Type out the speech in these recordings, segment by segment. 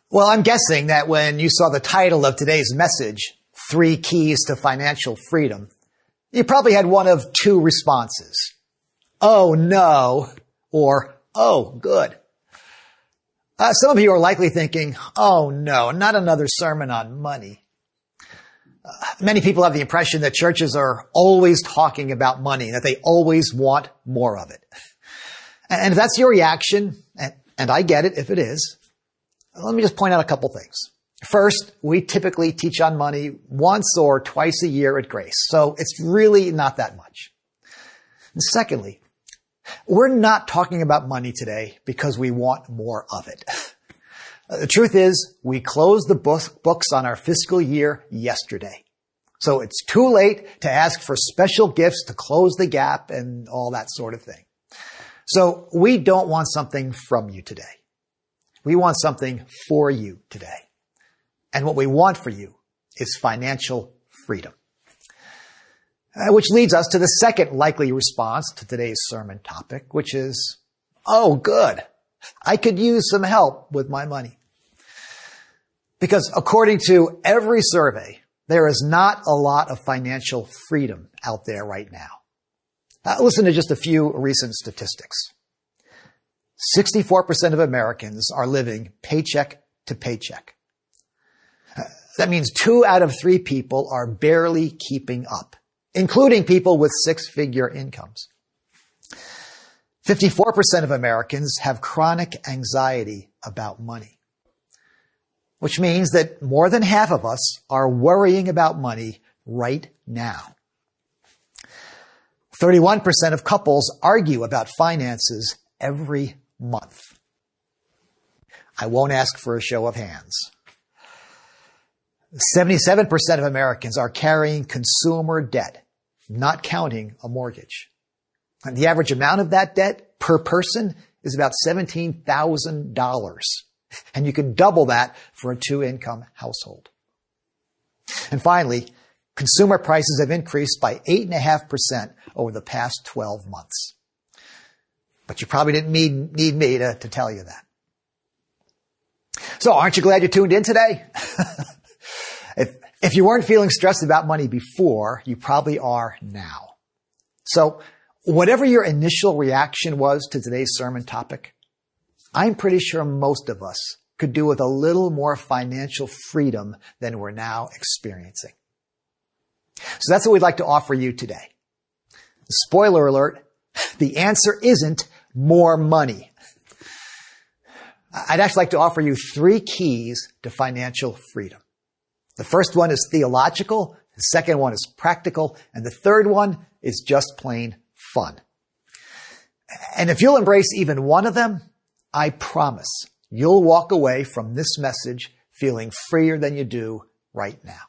Well, I'm guessing that when you saw the title of today's message, 3 Keys to Financial Freedom, you probably had one of 2 responses. Oh no, or oh good. Some of you are likely thinking, oh no, not another sermon on money. Many people have the impression that churches are always talking about money, that they always want more of it. And if that's your reaction, and I get it if it is, let me just point out a couple things. First, we typically teach on money once or twice a year at Grace, so it's really not that much. And secondly, we're not talking about money today because we want more of it. The truth is, we closed the books on our fiscal year yesterday. So it's too late to ask for special gifts to close the gap and all that sort of thing. So we don't want something from you today. We want something for you today. And what we want for you is financial freedom. Which leads us to the second likely response to today's sermon topic, which is, oh, good. I could use some help with my money. Because according to every survey, there is not a lot of financial freedom out there right now. Listen to just a few recent statistics. 64% of Americans are living paycheck to paycheck. That means 2 out of 3 people are barely keeping up, including people with 6-figure incomes. 54% of Americans have chronic anxiety about money, which means that more than half of us are worrying about money right now. 31% of couples argue about finances every month. I won't ask for a show of hands. 77% of Americans are carrying consumer debt, not counting a mortgage. And the average amount of that debt per person is about $17,000. And you can double that for a 2-income household. And finally, consumer prices have increased by 8.5% over the past 12 months. But you probably didn't need me to tell you that. So aren't you glad you tuned in today? If you weren't feeling stressed about money before, you probably are now. So whatever your initial reaction was to today's sermon topic, I'm pretty sure most of us could do with a little more financial freedom than we're now experiencing. So that's what we'd like to offer you today. Spoiler alert, the answer isn't more money. I'd actually like to offer you 3 keys to financial freedom. The first one is theological, the second one is practical, and the third one is just plain fun. And if you'll embrace even one of them, I promise you'll walk away from this message feeling freer than you do right now.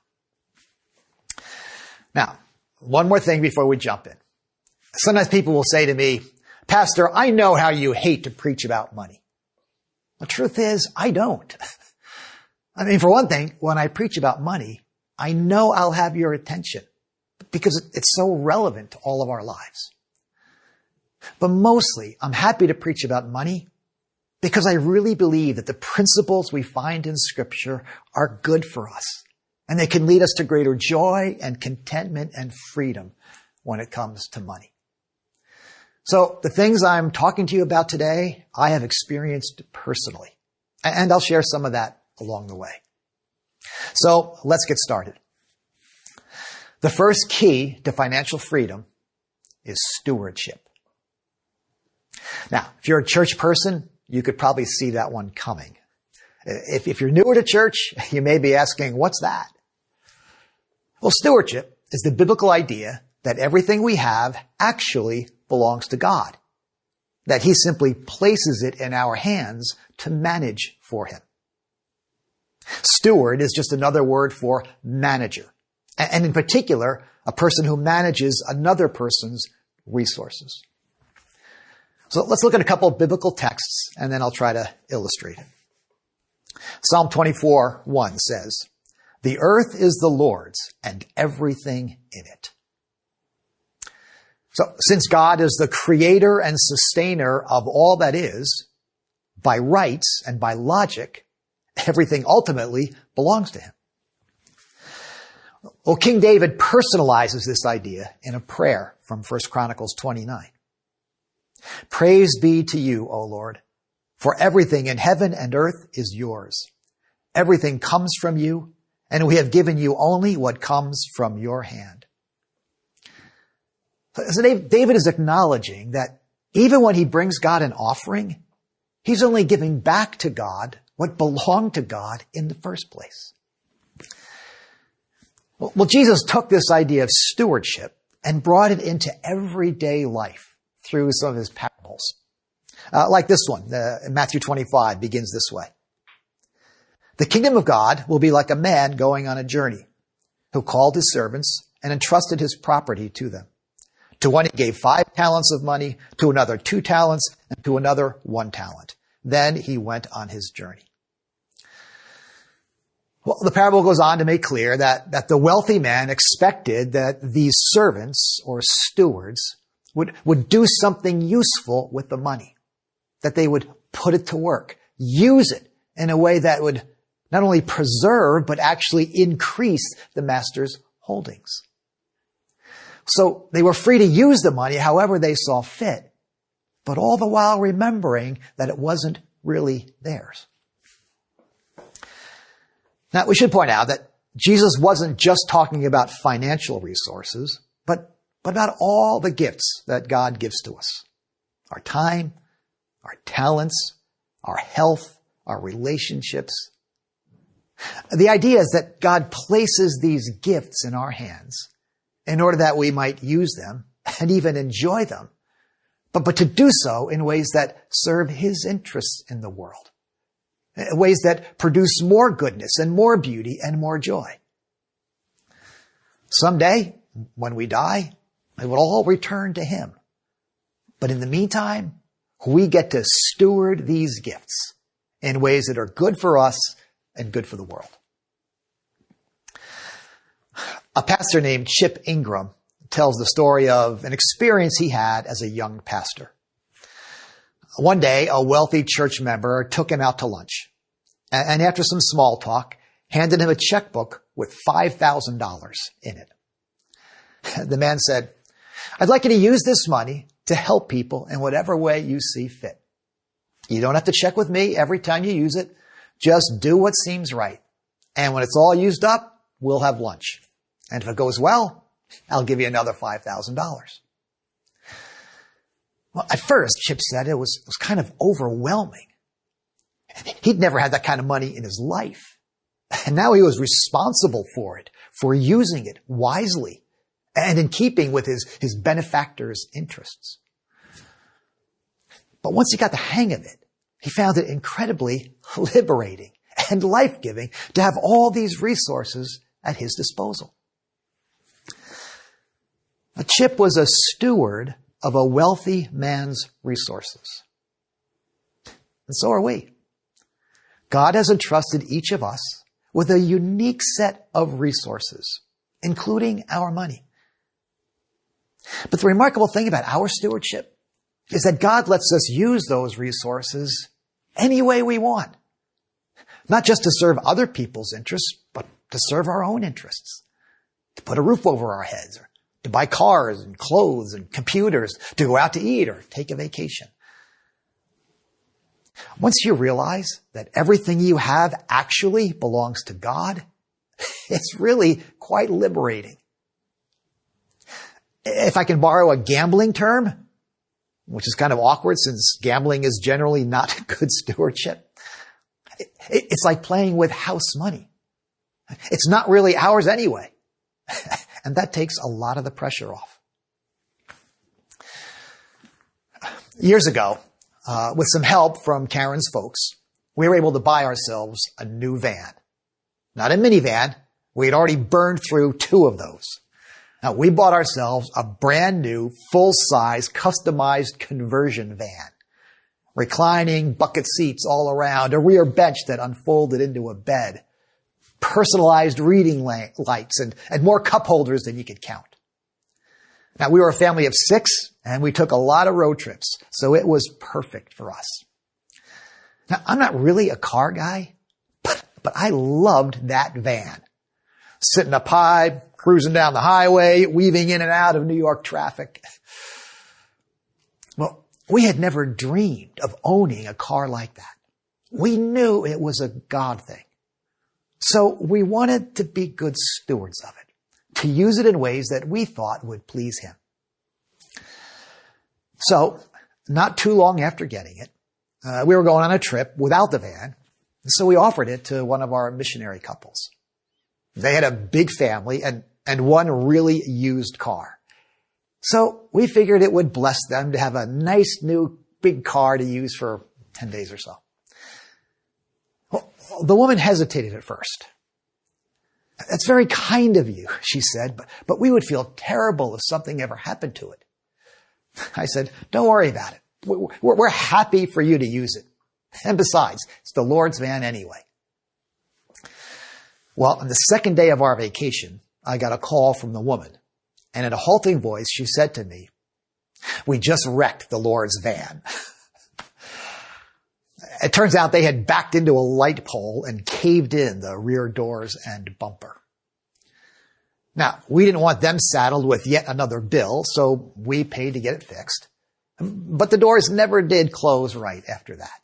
Now, one more thing before we jump in. Sometimes people will say to me, Pastor, I know how you hate to preach about money. The truth is, I don't. I mean, for one thing, when I preach about money, I know I'll have your attention because it's so relevant to all of our lives. But mostly, I'm happy to preach about money because I really believe that the principles we find in Scripture are good for us, and they can lead us to greater joy and contentment and freedom when it comes to money. So the things I'm talking to you about today, I have experienced personally, and I'll share some of that along the way. So let's get started. The first key to financial freedom is stewardship. Now, if you're a church person, you could probably see that one coming. If you're newer to church, you may be asking, what's that? Well, stewardship is the biblical idea that everything we have actually belongs to God, that He simply places it in our hands to manage for Him. Steward is just another word for manager, and in particular, a person who manages another person's resources. So let's look at a couple of biblical texts, and then I'll try to illustrate it. Psalm 24:1 says, "The earth is the Lord's and everything in it." So since God is the creator and sustainer of all that is, by rights and by logic, Everything ultimately belongs to him. Well, King David personalizes this idea in a prayer from 1 Chronicles 29. Praise be to you, O Lord, for everything in heaven and earth is yours. Everything comes from you, and we have given you only what comes from your hand. So David is acknowledging that even when he brings God an offering, he's only giving back to God what belonged to God in the first place. Well, Jesus took this idea of stewardship and brought it into everyday life through some of his parables. Like this one, Matthew 25 begins this way. The kingdom of God will be like a man going on a journey who called his servants and entrusted his property to them. To one he gave 5 talents of money, to another 2 talents, and to another 1 talent. Then he went on his journey. Well, the parable goes on to make clear that the wealthy man expected that these servants or stewards would do something useful with the money, that they would put it to work, use it in a way that would not only preserve, but actually increase the master's holdings. So they were free to use the money however they saw fit, but all the while remembering that it wasn't really theirs. Now, we should point out that Jesus wasn't just talking about financial resources, but about all the gifts that God gives to us. Our time, our talents, our health, our relationships. The idea is that God places these gifts in our hands in order that we might use them and even enjoy them, but to do so in ways that serve his interests in the world. Ways that produce more goodness and more beauty and more joy. Someday, when we die, it will all return to him. But in the meantime, we get to steward these gifts in ways that are good for us and good for the world. A pastor named Chip Ingram tells the story of an experience he had as a young pastor. One day, a wealthy church member took him out to lunch, and after some small talk, handed him a checkbook with $5,000 in it. The man said, "I'd like you to use this money to help people in whatever way you see fit. You don't have to check with me every time you use it. Just do what seems right. And when it's all used up, we'll have lunch. And if it goes well, I'll give you another $5,000. Well, at first, Chip said it was kind of overwhelming. He'd never had that kind of money in his life. And now he was responsible for it, for using it wisely and in keeping with his benefactor's interests. But once he got the hang of it, he found it incredibly liberating and life-giving to have all these resources at his disposal. Chip was a steward of a wealthy man's resources. And so are we. God has entrusted each of us with a unique set of resources, including our money. But the remarkable thing about our stewardship is that God lets us use those resources any way we want. Not just to serve other people's interests, but to serve our own interests. To put a roof over our heads, or to buy cars and clothes and computers, to go out to eat or take a vacation. Once you realize that everything you have actually belongs to God, it's really quite liberating. If I can borrow a gambling term, which is kind of awkward since gambling is generally not good stewardship, it's like playing with house money. It's not really ours anyway. And that takes a lot of the pressure off. Years ago, with some help from Karen's folks, we were able to buy ourselves a new van. Not a minivan. We had already burned through 2 of those. Now, we bought ourselves a brand new, full-size, customized conversion van. Reclining bucket seats all around, a rear bench that unfolded into a bed, personalized reading lights, and more cup holders than you could count. Now, we were a family of 6, and we took a lot of road trips, so it was perfect for us. Now, I'm not really a car guy, But I loved that van. Sitting up high, cruising down the highway, weaving in and out of New York traffic. Well, we had never dreamed of owning a car like that. We knew it was a God thing. So we wanted to be good stewards of it, to use it in ways that we thought would please Him. So, not too long after getting it, we were going on a trip without the van, so we offered it to one of our missionary couples. They had a big family and one really used car. So we figured it would bless them to have a nice new big car to use for 10 days or so. Well, the woman hesitated at first. "That's very kind of you," she said, but we would feel terrible if something ever happened to it. I said, "Don't worry about it. We're happy for you to use it. And besides, it's the Lord's van anyway." Well, on the second day of our vacation, I got a call from the woman. And in a halting voice, she said to me, "We just wrecked the Lord's van." It turns out they had backed into a light pole and caved in the rear doors and bumper. Now, we didn't want them saddled with yet another bill, so we paid to get it fixed. But the doors never did close right after that.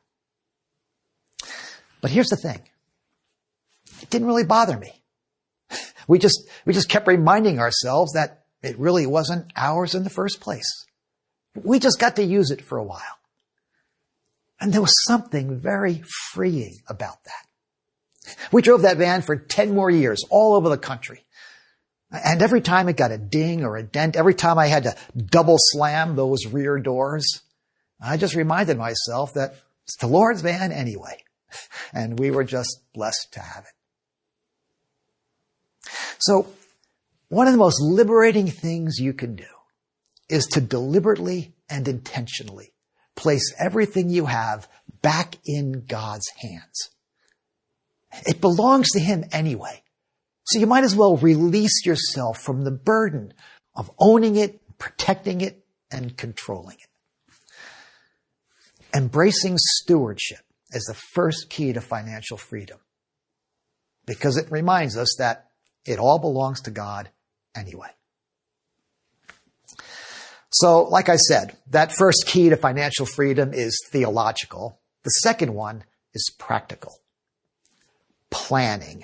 But here's the thing. It didn't really bother me. We just kept reminding ourselves that it really wasn't ours in the first place. We just got to use it for a while. And there was something very freeing about that. We drove that van for 10 more years all over the country. And every time it got a ding or a dent, every time I had to double slam those rear doors, I just reminded myself that it's the Lord's van anyway. And we were just blessed to have it. So, one of the most liberating things you can do is to deliberately and intentionally place everything you have back in God's hands. It belongs to Him anyway. So you might as well release yourself from the burden of owning it, protecting it, and controlling it. Embracing stewardship is the first key to financial freedom, because it reminds us that it all belongs to God anyway. So, like I said, that first key to financial freedom is theological. The second one is practical. Planning.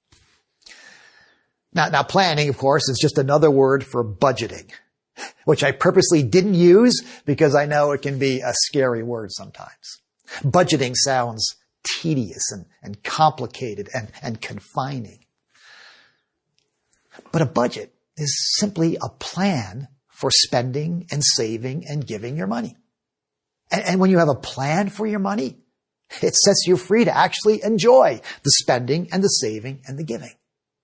Now planning, of course, is just another word for budgeting, which I purposely didn't use because I know it can be a scary word sometimes. Budgeting sounds tedious and complicated and confining. But a budget is simply a plan for spending and saving and giving your money. And when you have a plan for your money, it sets you free to actually enjoy the spending and the saving and the giving.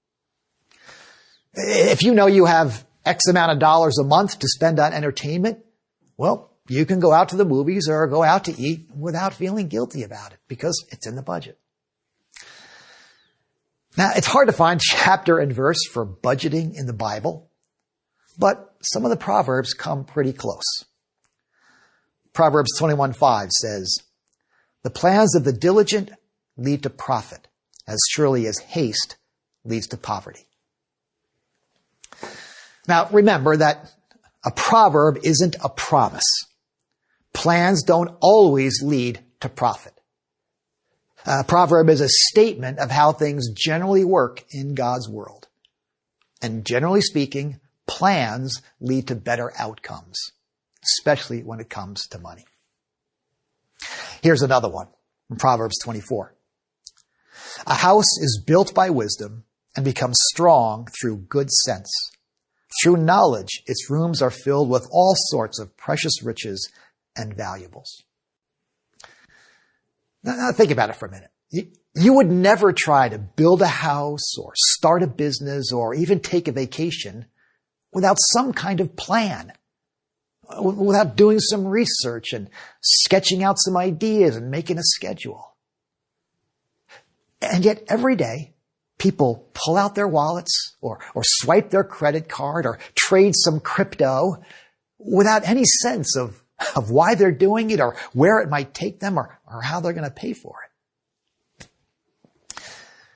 If you know you have X amount of dollars a month to spend on entertainment, well, you can go out to the movies or go out to eat without feeling guilty about it because it's in the budget. Now, it's hard to find chapter and verse for budgeting in the Bible, but some of the Proverbs come pretty close. Proverbs 21:5 says, "The plans of the diligent lead to profit, as surely as haste leads to poverty." Now, remember that a proverb isn't a promise. Plans don't always lead to profit. A proverb is a statement of how things generally work in God's world. And generally speaking, plans lead to better outcomes, especially when it comes to money. Here's another one from Proverbs 24. "A house is built by wisdom and becomes strong through good sense. Through knowledge, its rooms are filled with all sorts of precious riches and valuables." Now think about it for a minute. You would never try to build a house or start a business or even take a vacation without some kind of plan, without doing some research and sketching out some ideas and making a schedule. And yet every day, people pull out their wallets or swipe their credit card or trade some crypto without any sense of why they're doing it or where it might take them or how they're going to pay for it.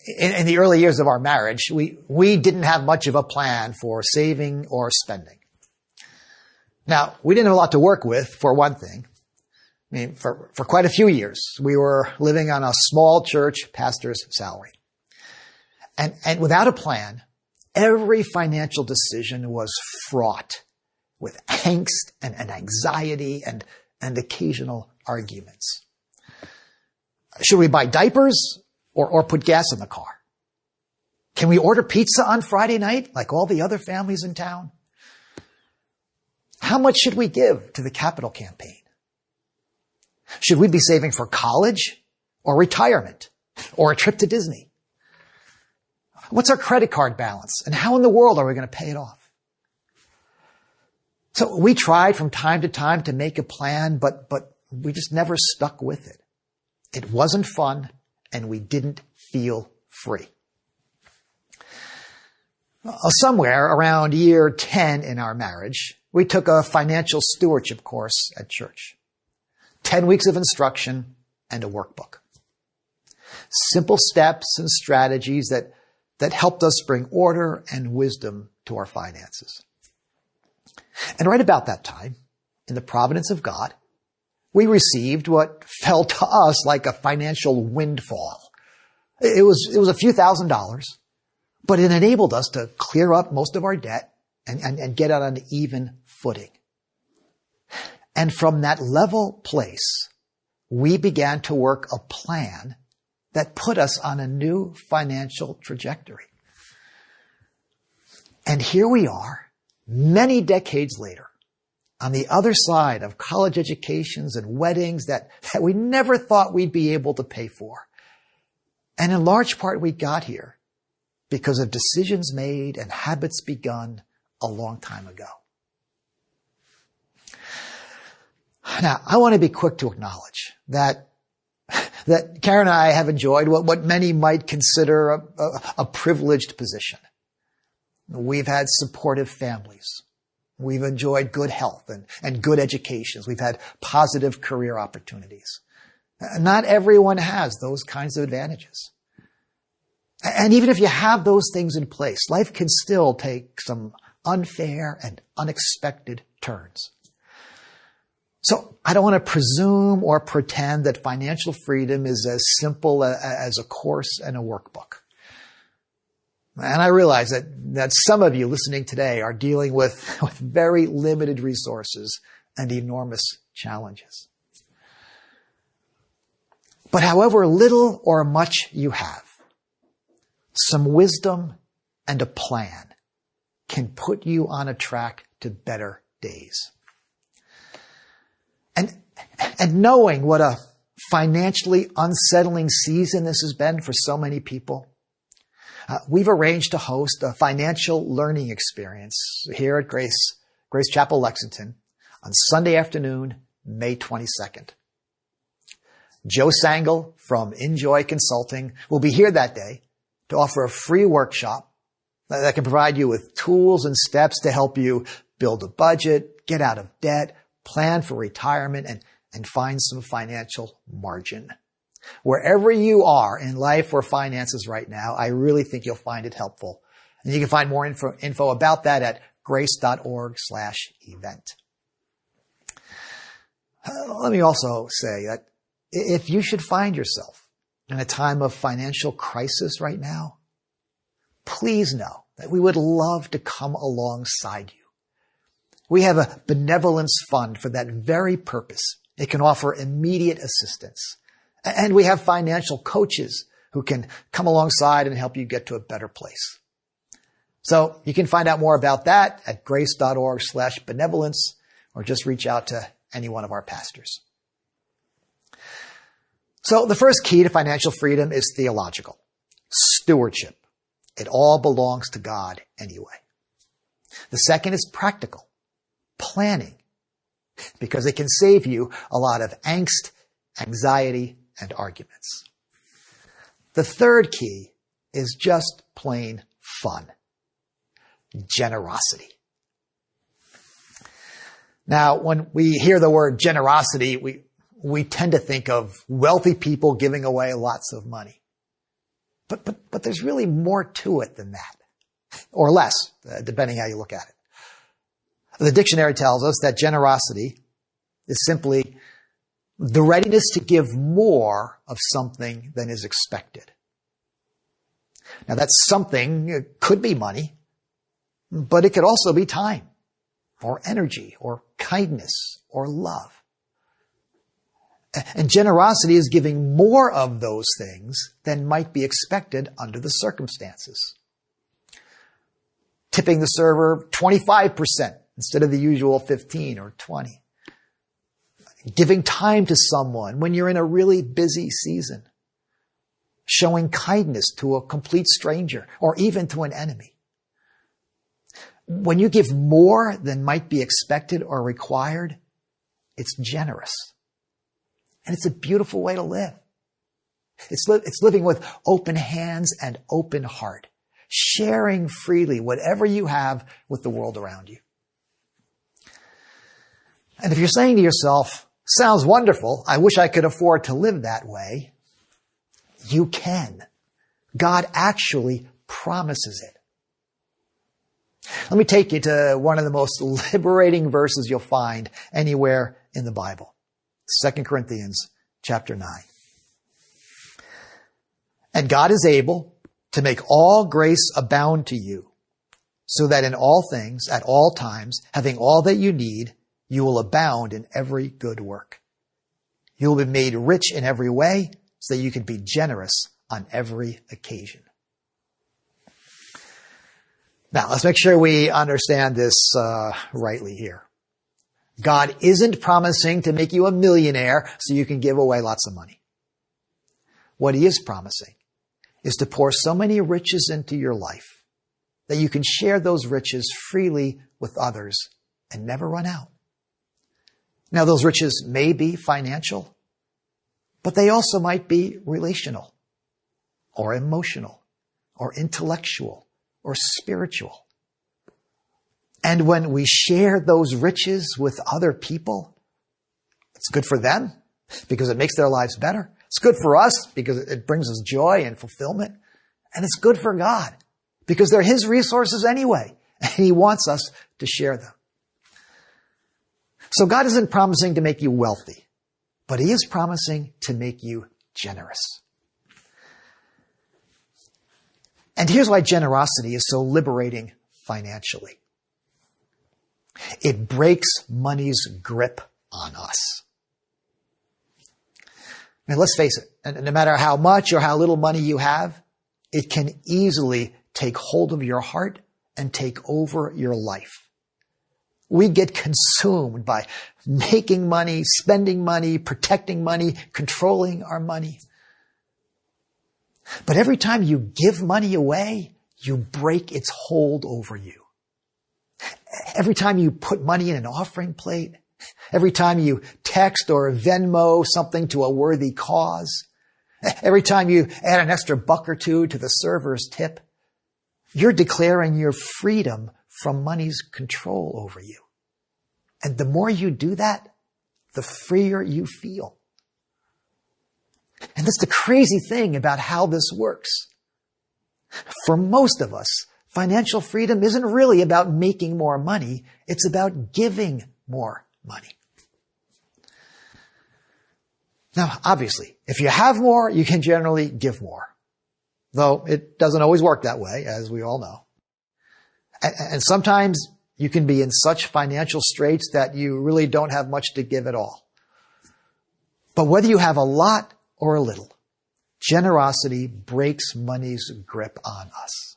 in the early years of our marriage, we didn't have much of a plan for saving or spending. Now, we didn't have a lot to work with, for one thing. I mean, for quite a few years, we were living on a small church pastor's salary. And without a plan, every financial decision was fraught with angst and anxiety and occasional arguments. Should we buy diapers or put gas in the car? Can we order pizza on Friday night like all the other families in town? How much should we give to the capital campaign? Should we be saving for college or retirement or a trip to Disney? What's our credit card balance and how in the world are we going to pay it off? So we tried from time to time to make a plan, but we just never stuck with it. It wasn't fun and we didn't feel free. Somewhere around year 10 in our marriage, we took a financial stewardship course at church. 10 weeks of instruction and a workbook. Simple steps and strategies that helped us bring order and wisdom to our finances. And right about that time, in the providence of God, we received what felt to us like a financial windfall. It was a few $1,000s, but it enabled us to clear up most of our debt and get out on an even footing. And from that level place, we began to work a plan that put us on a new financial trajectory. And here we are, many decades later, on the other side of college educations and weddings that we never thought we'd be able to pay for. And in large part, we got here because of decisions made and habits begun a long time ago. Now, I want to be quick to acknowledge that Karen and I have enjoyed what many might consider a privileged position. We've had supportive families. We've enjoyed good health and good educations. We've had positive career opportunities. Not everyone has those kinds of advantages. And even if you have those things in place, life can still take some unfair and unexpected turns. So I don't want to presume or pretend that financial freedom is as simple as a course and a workbook. And I realize that some of you listening today are dealing with very limited resources and enormous challenges. But however little or much you have, some wisdom and a plan can put you on a track to better days. And knowing what a financially unsettling season this has been for so many people, we've arranged to host a financial learning experience here at Grace Chapel, Lexington on Sunday afternoon, May 22nd. Joe Sangle from Enjoy Consulting will be here that day to offer a free workshop that can provide you with tools and steps to help you build a budget, get out of debt, plan for retirement, and find some financial margin. Wherever you are in life or finances right now, I really think you'll find it helpful. And you can find more info about that at grace.org/event. Let me also say that if you should find yourself in a time of financial crisis right now, please know that we would love to come alongside you. We have a benevolence fund for that very purpose. It can offer immediate assistance. And we have financial coaches who can come alongside and help you get to a better place. So you can find out more about that at grace.org/benevolence or just reach out to any one of our pastors. So the first key to financial freedom is theological. Stewardship. It all belongs to God anyway. The second is practical. Planning. Because it can save you a lot of angst, anxiety, and arguments. The third key is just plain fun. Generosity. Now, when we hear the word generosity, we tend to think of wealthy people giving away lots of money. But there's really more to it than that. Or less, depending how you look at it. The dictionary tells us that generosity is simply the readiness to give more of something than is expected. Now that something could be money, but it could also be time, or energy, or kindness, or love. And generosity is giving more of those things than might be expected under the circumstances. Tipping the server 25% instead of the usual 15 or 20. Giving time to someone when you're in a really busy season. Showing kindness to a complete stranger or even to an enemy. When you give more than might be expected or required, it's generous. And it's a beautiful way to live. It's living with open hands and open heart, sharing freely whatever you have with the world around you. And if you're saying to yourself, sounds wonderful, I wish I could afford to live that way, you can. God actually promises it. Let me take you to one of the most liberating verses you'll find anywhere in the Bible. 2 Corinthians chapter 9. And God is able to make all grace abound to you, so that in all things, at all times, having all that you need, you will abound in every good work. You will be made rich in every way, so that you can be generous on every occasion. Now, let's make sure we understand this rightly here. God isn't promising to make you a millionaire so you can give away lots of money. What he is promising is to pour so many riches into your life that you can share those riches freely with others and never run out. Now, those riches may be financial, but they also might be relational or emotional or intellectual or spiritual. And when we share those riches with other people, it's good for them because it makes their lives better. It's good for us because it brings us joy and fulfillment. And it's good for God because they're his resources anyway, and he wants us to share them. So God isn't promising to make you wealthy, but he is promising to make you generous. And here's why generosity is so liberating financially. It breaks money's grip on us. I mean, let's face it, no matter how much or how little money you have, it can easily take hold of your heart and take over your life. We get consumed by making money, spending money, protecting money, controlling our money. But every time you give money away, you break its hold over you. Every time you put money in an offering plate, every time you text or Venmo something to a worthy cause, every time you add an extra buck or two to the server's tip, you're declaring your freedom from money's control over you. And the more you do that, the freer you feel. And that's the crazy thing about how this works. For most of us, financial freedom isn't really about making more money. It's about giving more money. Now, obviously, if you have more, you can generally give more. Though it doesn't always work that way, as we all know. And sometimes you can be in such financial straits that you really don't have much to give at all. But whether you have a lot or a little, generosity breaks money's grip on us.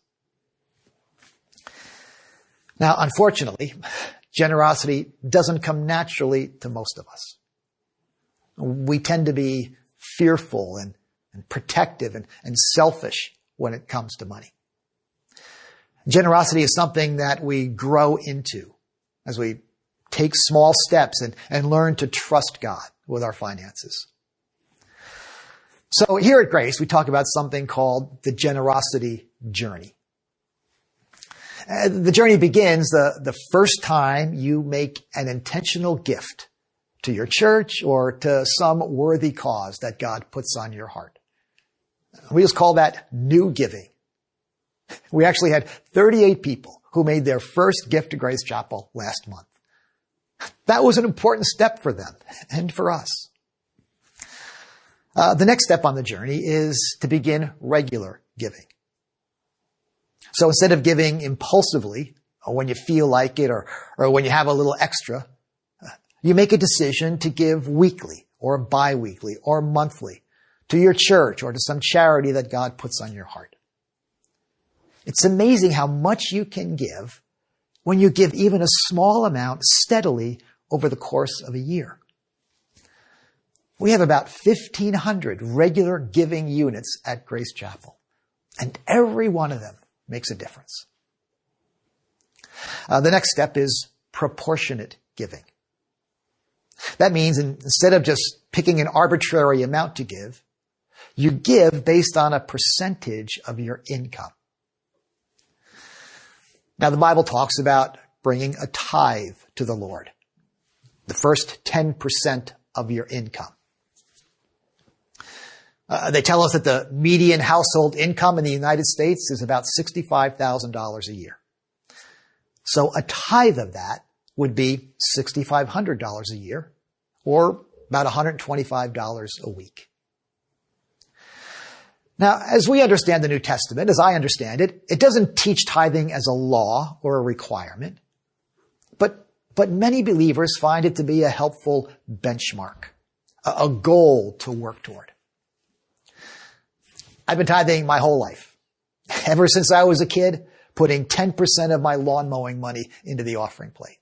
Now, unfortunately, generosity doesn't come naturally to most of us. We tend to be fearful and protective and selfish when it comes to money. Generosity is something that we grow into as we take small steps and learn to trust God with our finances. So here at Grace, we talk about something called the generosity journey. The journey begins the first time you make an intentional gift to your church or to some worthy cause that God puts on your heart. We just call that new giving. We actually had 38 people who made their first gift to Grace Chapel last month. That was an important step for them and for us. The next step on the journey is to begin regular giving. So instead of giving impulsively, or when you feel like it, or when you have a little extra, you make a decision to give weekly or bi-weekly or monthly to your church or to some charity that God puts on your heart. It's amazing how much you can give when you give even a small amount steadily over the course of a year. We have about 1,500 regular giving units at Grace Chapel, and every one of them makes a difference. The next step is proportionate giving. That means instead of just picking an arbitrary amount to give, you give based on a percentage of your income. Now, the Bible talks about bringing a tithe to the Lord, the first 10% of your income. They tell us that the median household income in the United States is about $65,000 a year. So a tithe of that would be $6,500 a year, or about $125 a week. Now, as we understand the New Testament, as I understand it, it doesn't teach tithing as a law or a requirement, but many believers find it to be a helpful benchmark, a goal to work toward. I've been tithing my whole life, ever since I was a kid, putting 10% of my lawn mowing money into the offering plate.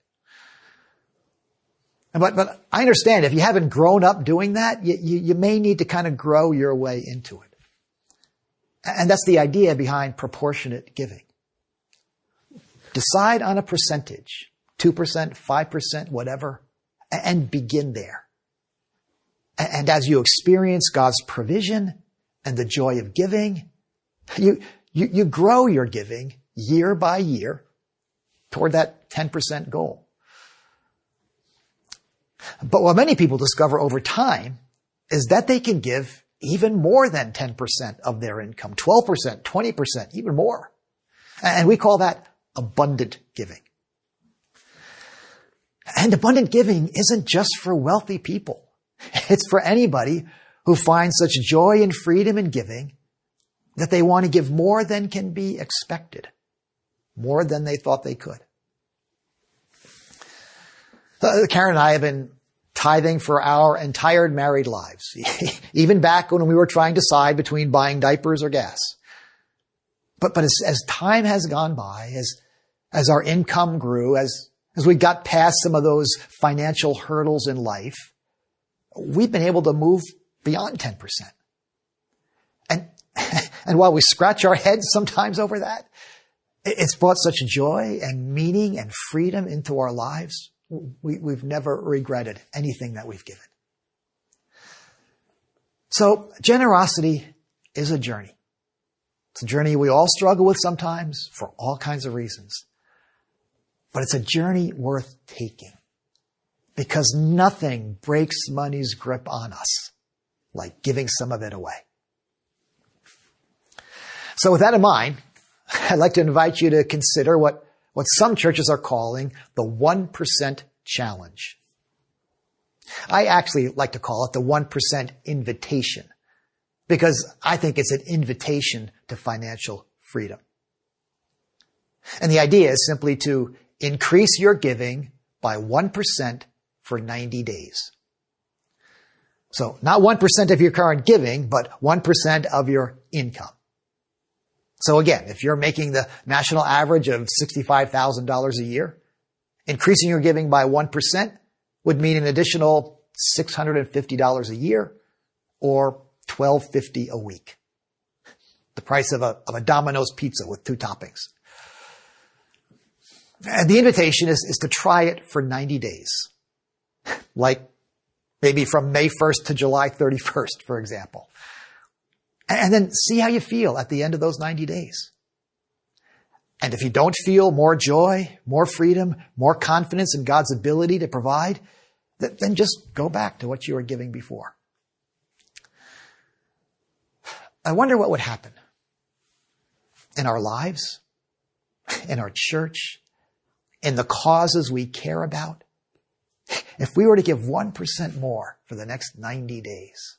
But I understand if you haven't grown up doing that, you may need to kind of grow your way into it. And that's the idea behind proportionate giving. Decide on a percentage, 2%, 5%, whatever, and begin there. And as you experience God's provision and the joy of giving, you grow your giving year by year toward that 10% goal. But what many people discover over time is that they can give even more than 10% of their income, 12%, 20%, even more. And we call that abundant giving. And abundant giving isn't just for wealthy people. It's for anybody who finds such joy and freedom in giving that they want to give more than can be expected, more than they thought they could. Karen and I have been tithing for our entire married lives, even back when we were trying to decide between buying diapers or gas. But as time has gone by, as our income grew, as we got past some of those financial hurdles in life, we've been able to move beyond 10%. And while we scratch our heads sometimes over that, it's brought such joy and meaning and freedom into our lives. We've never regretted anything that we've given. So generosity is a journey. It's a journey we all struggle with sometimes for all kinds of reasons. But it's a journey worth taking because nothing breaks money's grip on us like giving some of it away. So with that in mind, I'd like to invite you to consider what some churches are calling the 1% challenge. I actually like to call it the 1% invitation because I think it's an invitation to financial freedom. And the idea is simply to increase your giving by 1% for 90 days. So not 1% of your current giving, but 1% of your income. So again, if you're making the national average of $65,000 a year, increasing your giving by 1% would mean an additional $650 a year or $12.50 a week. The price of a Domino's pizza with 2 toppings. And the invitation is to try it for 90 days. Like maybe from May 1st to July 31st, for example. And then see how you feel at the end of those 90 days. And if you don't feel more joy, more freedom, more confidence in God's ability to provide, then just go back to what you were giving before. I wonder what would happen in our lives, in our church, in the causes we care about, if we were to give 1% more for the next 90 days.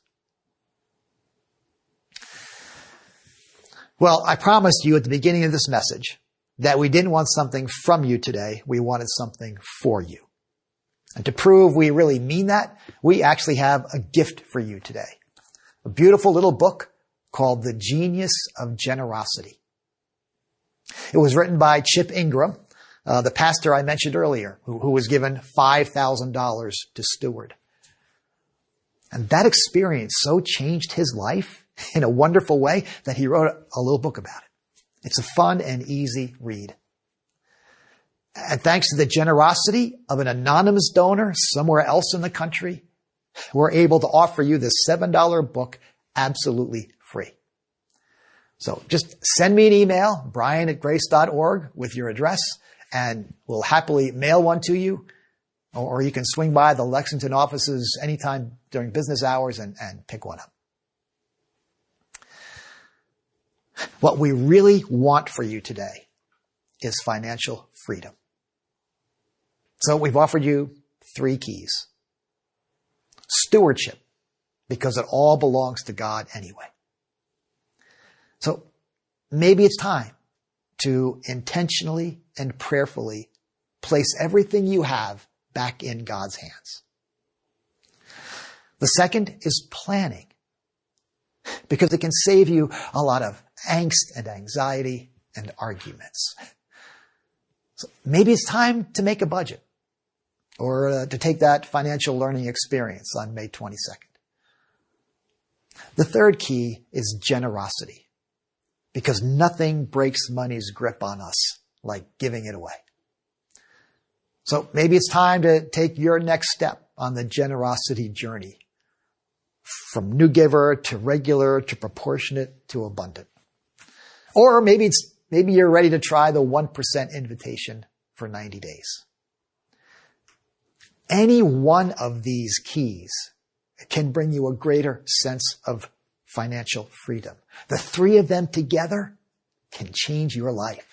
Well, I promised you at the beginning of this message that we didn't want something from you today. We wanted something for you. And to prove we really mean that, we actually have a gift for you today. A beautiful little book called The Genius of Generosity. It was written by Chip Ingram, the pastor I mentioned earlier, who was given $5,000 to steward. And that experience so changed his life in a wonderful way that he wrote a little book about it. It's a fun and easy read. And thanks to the generosity of an anonymous donor somewhere else in the country, we're able to offer you this $7 book absolutely free. So just send me an email, brian@grace.org, with your address, and we'll happily mail one to you. Or you can swing by the Lexington offices anytime during business hours and pick one up. What we really want for you today is financial freedom. So we've offered you 3 keys. Stewardship, because it all belongs to God anyway. So maybe it's time to intentionally and prayerfully place everything you have back in God's hands. The second is planning, because it can save you a lot of angst and anxiety and arguments. So maybe it's time to make a budget or to take that financial learning experience on May 22nd. The third key is generosity, because nothing breaks money's grip on us like giving it away. So maybe it's time to take your next step on the generosity journey, from new giver to regular to proportionate to abundant. Or maybe you're ready to try the 1% invitation for 90 days. Any one of these keys can bring you a greater sense of financial freedom. The 3 of them together can change your life.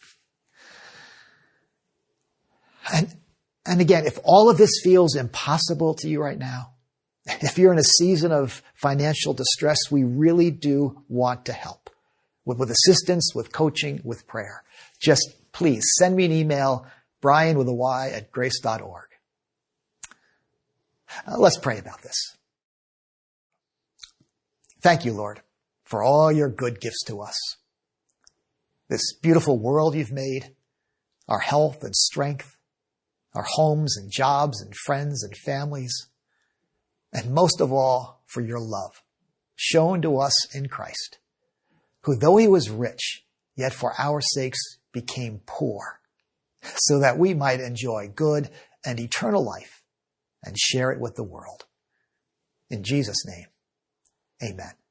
And again, if all of this feels impossible to you right now, if you're in a season of financial distress, we really do want to help with assistance, with coaching, with prayer. Just please send me an email, brian@grace.org. Let's pray about this. Thank you, Lord, for all your good gifts to us. This beautiful world you've made, our health and strength, our homes and jobs and friends and families, and most of all, for your love shown to us in Christ, who, though he was rich, yet for our sakes became poor, so that we might enjoy good and eternal life and share it with the world. In Jesus' name, amen.